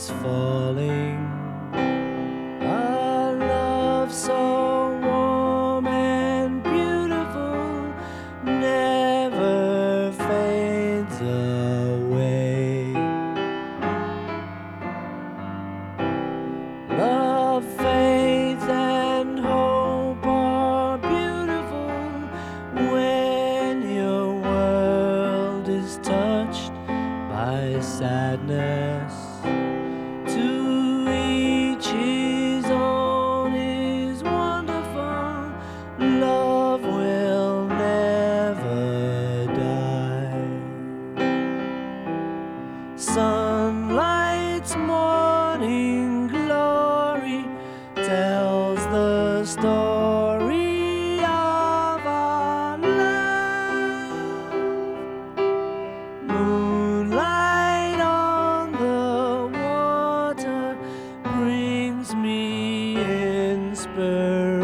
is falling. A love so warm and beautiful never fades away. Love, faith, and hope are beautiful when your world is touched by sadness. To each his own is wonderful. Love will never die. Sunlight's morning glory tells the story of our love. Moonlight on the water brings me inspiration.